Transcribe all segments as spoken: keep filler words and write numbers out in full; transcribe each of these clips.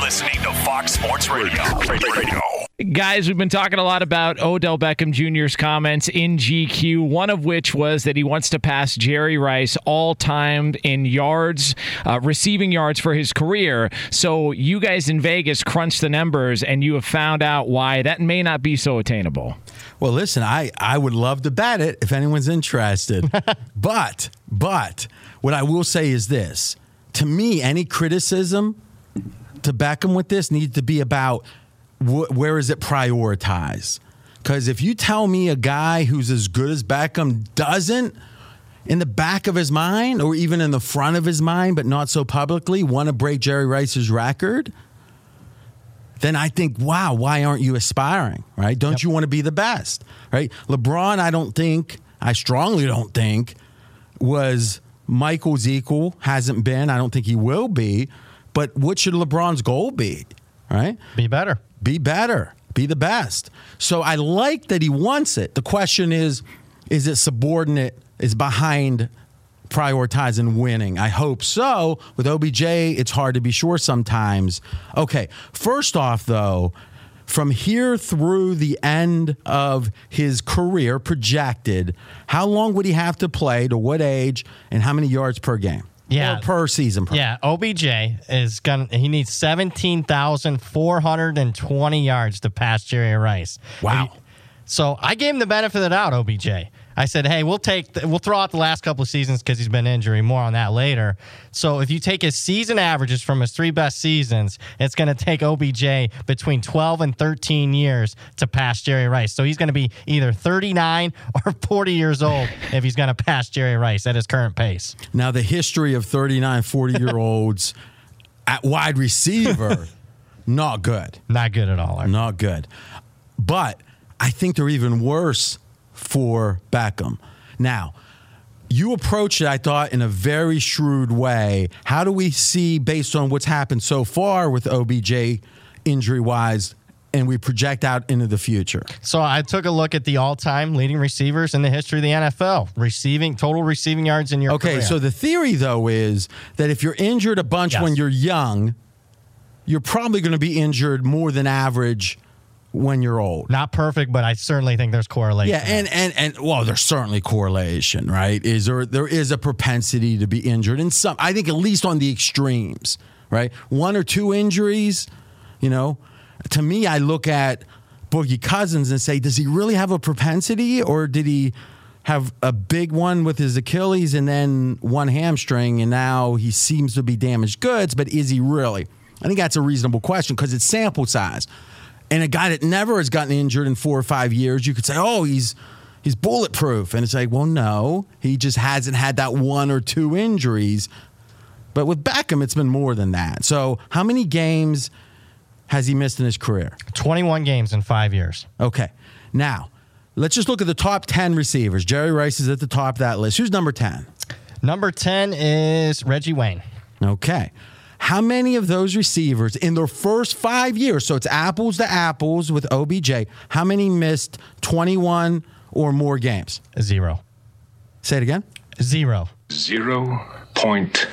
listening to Fox Sports Radio. Radio. Guys, we've been talking a lot about Odell Beckham Junior's comments in G Q, one of which was that he wants to pass Jerry Rice all-time in yards, uh, receiving yards for his career. So you guys in Vegas crunched the numbers, and you have found out why that may not be so attainable. Well, listen, I, I would love to bet it if anyone's interested. but, but, what I will say is this. To me, any criticism to Beckham with this needs to be about wh- where is it prioritized? Because if you tell me a guy who's as good as Beckham doesn't, in the back of his mind or even in the front of his mind, but not so publicly, want to break Jerry Rice's record, then I think, wow, why aren't you aspiring, right? Don't yep. you want to be the best, right? LeBron, I don't think, I strongly don't think, was Michael's equal, hasn't been. I don't think he will be. But what should LeBron's goal be, right? Be better. Be better. Be the best. So I like that he wants it. The question is, is it subordinate, is behind prioritizing winning? I hope so. With O B J, it's hard to be sure sometimes. Okay, first off, though, from here through the end of his career projected, how long would he have to play, to what age, and how many yards per game? Yeah. Or per season. Per yeah, O B J is going to, he needs seventeen thousand four hundred twenty yards to pass Jerry Rice. Wow. He, so I gave him the benefit of the doubt, O B J. I said, hey, we'll take, the, we'll throw out the last couple of seasons because he's been injured. More on that later. So if you take his season averages from his three best seasons, it's going to take O B J between twelve and thirteen years to pass Jerry Rice. So he's going to be either thirty-nine or forty years old if he's going to pass Jerry Rice at his current pace. Now, the history of thirty-nine, forty-year-olds at wide receiver, not good. Not good at all. Not good. But I think they're even worse for Beckham. Now, you approach it, I thought, in a very shrewd way. How do we see, based on what's happened so far with O B J injury-wise, and we project out into the future? So I took a look at the all-time leading receivers in the history of the N F L, receiving total receiving yards in your okay, career. So the theory, though, is that if you're injured a bunch yes. when you're young, you're probably going to be injured more than average when you're old. Not perfect, but I certainly think there's correlation. Yeah, and, and, and well, there's certainly correlation, right? Is there there is a propensity to be injured in some, I think at least on the extremes, right? One or two injuries, you know, to me, I look at Boogie Cousins and say, does he really have a propensity, or did he have a big one with his Achilles and then one hamstring, and now he seems to be damaged goods, but is he really? I think that's a reasonable question because it's sample size. And a guy that never has gotten injured in four or five years, you could say, oh, he's he's bulletproof. And it's like, well, no, he just hasn't had that one or two injuries. But with Beckham, it's been more than that. So how many games has he missed in his career? twenty-one games in five years. Okay. Now, let's just look at the top ten receivers. Jerry Rice is at the top of that list. Who's number ten? Number ten is Reggie Wayne. Okay. How many of those receivers in their first five years, so it's apples to apples with O B J, how many missed twenty-one or more games? Zero. Say it again. Zero. Zero point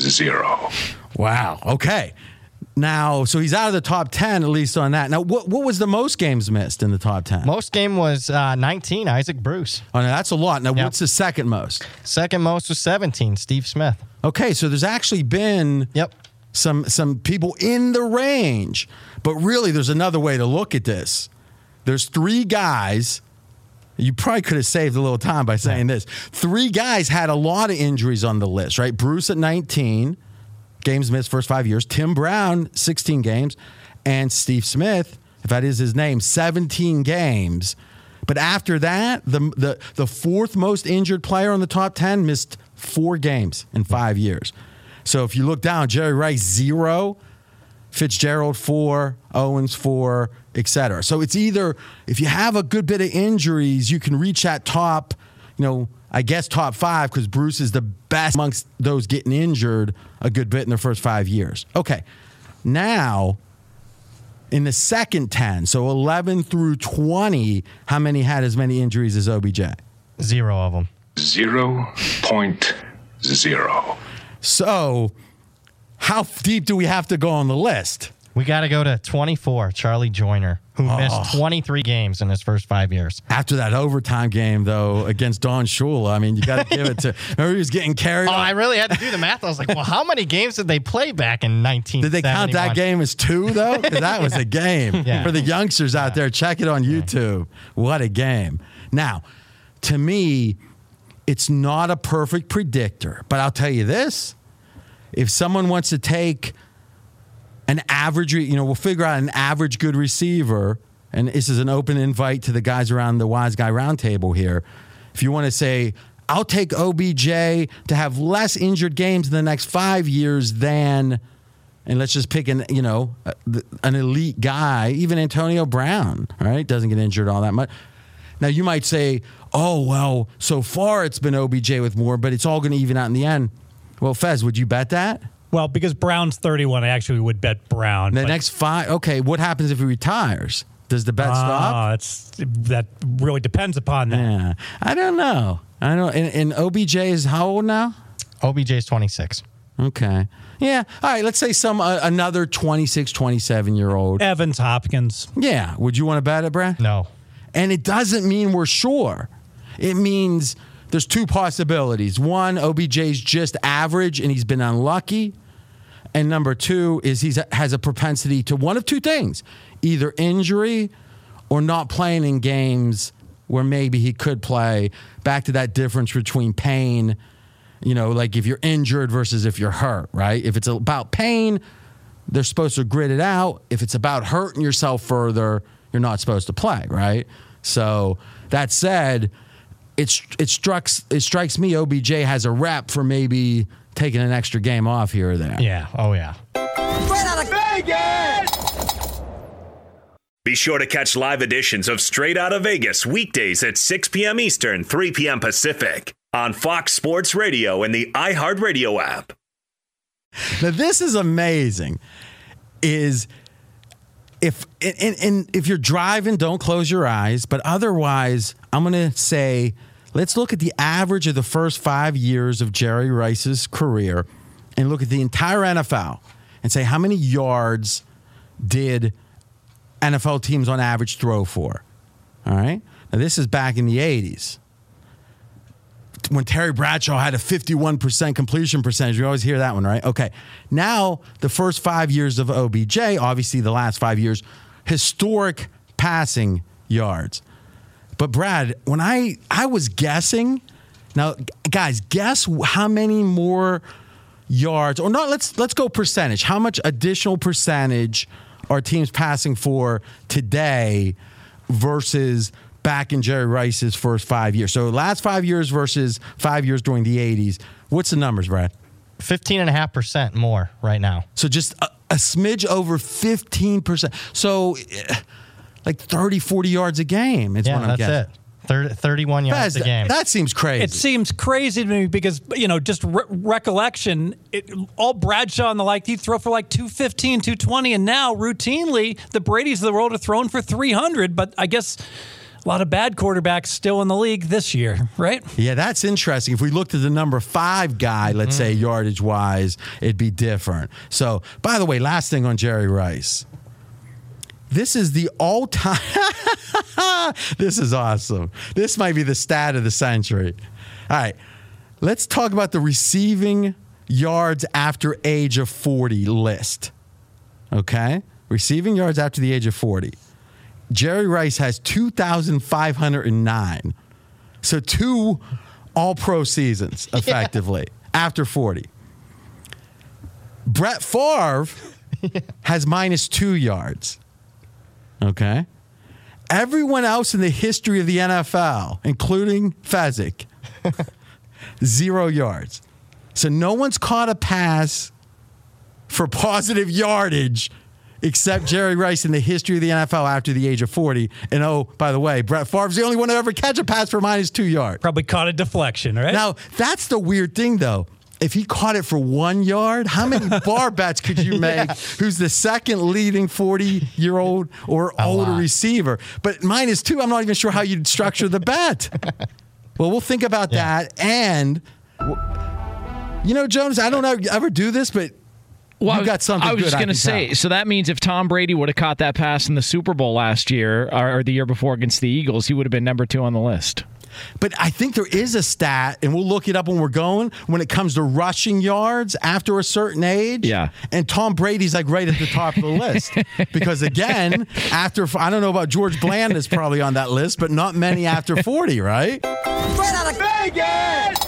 zero. Wow. Okay. Now, so he's out of the top ten, at least on that. Now, what what was the most games missed in the top ten? Most game was uh, nineteen, Isaac Bruce. Oh, now that's a lot. Now, Yep. what's the second most? Second most was seventeen, Steve Smith. Okay, so there's actually been Yep. some some people in the range. But really, there's another way to look at this. There's three guys. You probably could have saved a little time by saying this. Three guys had a lot of injuries on the list, right? Bruce at nineteen, games missed first five years. Tim Brown, sixteen games. And Steve Smith, if that is his name, seventeen games. But after that, the the, the fourth most injured player on the top ten missed four games in five years. So if you look down, Jerry Rice, zero. Fitzgerald, four. Owens, four, et cetera. So it's either, if you have a good bit of injuries, you can reach that top, you know, I guess top five, because Bruce is the best amongst those getting injured a good bit in their first five years. Okay. Now, in the second ten, so eleven through twenty, how many had as many injuries as O B J? Zero of them. Zero point zero. So, how deep do we have to go on the list? We got to go to twenty-four, Charlie Joyner, who Oh. missed twenty-three games in his first five years. After that overtime game, though, against Don Shula, I mean, you got to give it to. Remember, he was getting carried. Oh, on. I really had to do the math. I was like, well, how many games did they play back in nineteen Did they count that game as two, though? Because that was a game. Yeah. For the youngsters out there, check it on YouTube. What a game. Now, to me, it's not a perfect predictor, but I'll tell you this. If someone wants to take an average, you know, we'll figure out an average good receiver, and this is an open invite to the guys around the Wise Guy Roundtable here. If you want to say, I'll take O B J to have less injured games in the next five years than, and let's just pick an, you know, an elite guy, even Antonio Brown, right? Doesn't get injured all that much. Now, you might say, oh, well, so far it's been O B J with more, but it's all going to even out in the end. Well, Fez, would you bet that? Well, because Brown's thirty-one, I actually would bet Brown. The but- next five, okay, what happens if he retires? Does the bet stop? Ah, it's that really depends upon that. Yeah, I don't know. I don't. And, and O B J is how old now? O B J's twenty-six. Okay. Yeah. All right. Let's say some uh, another twenty-six, twenty-seven year old. Evans, Hopkins. Yeah. Would you want to bet it, Brad? No. And it doesn't mean we're sure. It means there's two possibilities. One, O B J's just average and he's been unlucky. And number two is he has a propensity to one of two things, either injury or not playing in games where maybe he could play. Back to that difference between pain, you know, like if you're injured versus if you're hurt, right? If it's about pain, they're supposed to grit it out. If it's about hurting yourself further, you're not supposed to play, right? So that said, it's it strikes it strikes me O B J has a rep for maybe taking an extra game off here or there. Yeah. Oh, yeah. Be sure to catch live editions of Straight Outta Vegas weekdays at six p.m. Eastern, three p.m. Pacific on Fox Sports Radio and the iHeartRadio app. Now this is amazing. Is if and, and if you're driving, don't close your eyes. But otherwise, I'm going to say, let's look at the average of the first five years of Jerry Rice's career and look at the entire N F L and say how many yards did N F L teams on average throw for. All right. Now this is back in the eighties. When Terry Bradshaw had a fifty-one percent completion percentage. We always hear that one, right? Okay. Now, the first five years of O B J, obviously the last five years, historic passing yards. But Brad, when I, I was guessing, now, guys, guess how many more yards, or not, let's let's go percentage. How much additional percentage are teams passing for today versus back in Jerry Rice's first five years? So last five years versus five years during the eighties. What's the numbers, Brad? fifteen point five percent more right now. So just a, a smidge over fifteen percent. So like thirty, forty yards a game is Yeah, what I'm that's guessing. it. thirty, thirty-one yards That, a game. that seems crazy. It seems crazy to me because, you know, just re- recollection, it, all Bradshaw and the like, he'd throw for like two fifteen, two twenty, and now routinely the Brady's of the world are thrown for three hundred, but I guess a lot of bad quarterbacks still in the league this year, right? Yeah, that's interesting. If we looked at the number five guy, let's Mm-hmm. say yardage-wise, it'd be different. So, by the way, last thing on Jerry Rice. This is the all-time... This is awesome. This might be the stat of the century. All right, let's talk about the receiving yards after age of forty list. Okay? Receiving yards after the age of forty. Jerry Rice has two thousand five hundred nine. So two all-pro seasons, effectively, yeah. after forty. Brett Favre has minus two yards. Okay? Everyone else in the history of the N F L, including Fezzik, zero yards. So no one's caught a pass for positive yardage except Jerry Rice in the history of the N F L after the age of forty. And oh, by the way, Brett Favre's the only one to ever catch a pass for minus two yards. Probably caught a deflection, right? Now, that's the weird thing, though. If he caught it for one yard, how many bar bets could you make? Yeah. Who's the second leading forty-year-old or a older lot. receiver? But minus two, I'm not even sure how you'd structure the bet. Well, we'll think about yeah. that. And, you know, Jonas, I don't know, ever do this, but Well, you got something I was good, just I going to can say, tell. so that means if Tom Brady would have caught that pass in the Super Bowl last year or, or the year before against the Eagles, he would have been number two on the list. But I think there is a stat, and we'll look it up when we're going, when it comes to rushing yards after a certain age. Yeah. And Tom Brady's like right at the top of the list. Because again, after, I don't know about George Bland is probably on that list, but not many after forty, right? Straight out of Vegas!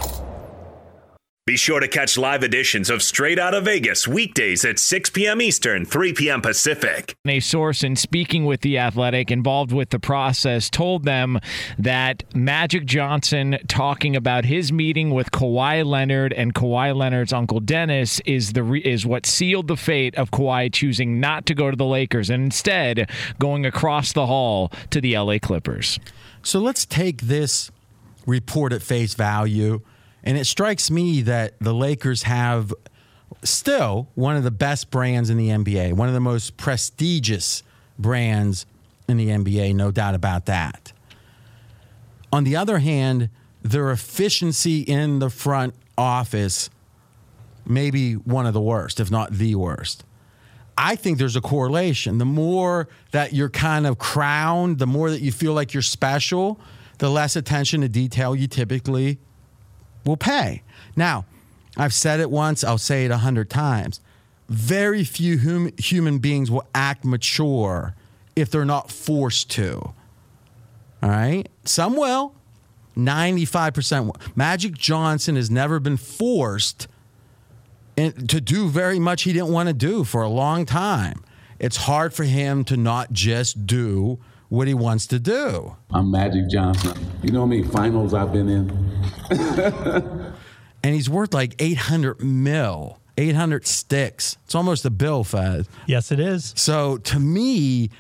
Be sure to catch live editions of Straight Outta Vegas weekdays at six p.m. Eastern, three p.m. Pacific. A source in speaking with The Athletic involved with the process told them that Magic Johnson talking about his meeting with Kawhi Leonard and Kawhi Leonard's uncle Dennis is the re- is what sealed the fate of Kawhi choosing not to go to the Lakers and instead going across the hall to the L A Clippers. So let's take this report at face value. And it strikes me that the Lakers have still one of the best brands in the N B A, one of the most prestigious brands in the N B A, no doubt about that. On the other hand, their efficiency in the front office may be one of the worst, if not the worst. I think there's a correlation. The more that you're kind of crowned, the more that you feel like you're special, the less attention to detail you typically will pay. Now, I've said it once, I'll say it a hundred times. Very few hum- human beings will act mature if they're not forced to. All right? Some will. ninety-five percent will. Magic Johnson has never been forced in, to do very much he didn't want to do for a long time. It's hard for him to not just do what he wants to do. I'm Magic Johnson. You know how many finals I've been in? And he's worth like eight hundred mil, eight hundred sticks. It's almost a bill, Fed. Yes, it is. So to me,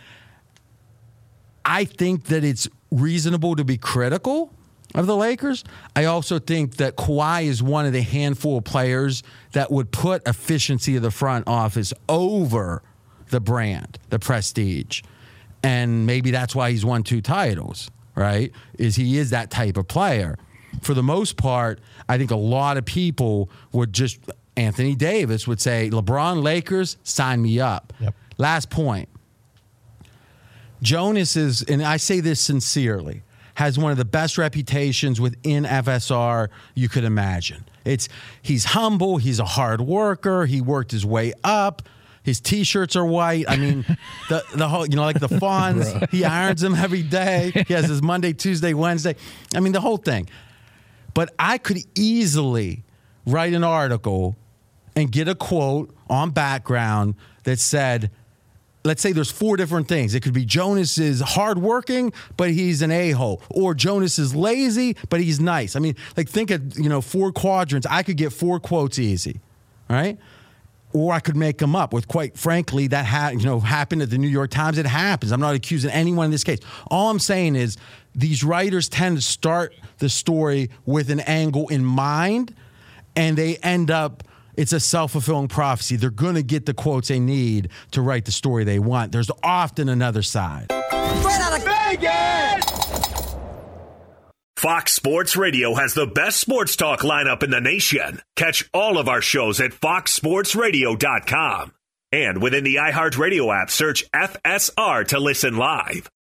I think that it's reasonable to be critical of the Lakers. I also think that Kawhi is one of the handful of players that would put efficiency of the front office over the brand, the prestige. And maybe that's why he's won two titles, right? Is he is that type of player. For the most part, I think a lot of people would just, Anthony Davis would say, LeBron, Lakers, sign me up. Yep. Last point. Jonas is, and I say this sincerely, has one of the best reputations within F S R you could imagine. It's he's humble, he's a hard worker, he worked his way up. His T-shirts are white. I mean, the the whole, you know, like the fawns, he irons them every day. He has his Monday, Tuesday, Wednesday. I mean, the whole thing. But I could easily write an article and get a quote on background that said, let's say there's four different things. It could be Jonas is hardworking, but he's an a-hole. Or Jonas is lazy, but he's nice. I mean, like think of, you know, four quadrants. I could get four quotes easy, right? Or I could make them up with, quite frankly, that ha- you know happened at the New York Times. It happens. I'm not accusing anyone in this case. All I'm saying is these writers tend to start the story with an angle in mind, and they end up, it's a self-fulfilling prophecy. They're going to get the quotes they need to write the story they want. There's often another side. Straight out of Vegas! Fox Sports Radio has the best sports talk lineup in the nation. Catch all of our shows at fox sports radio dot com. And within the iHeartRadio app, search F S R to listen live.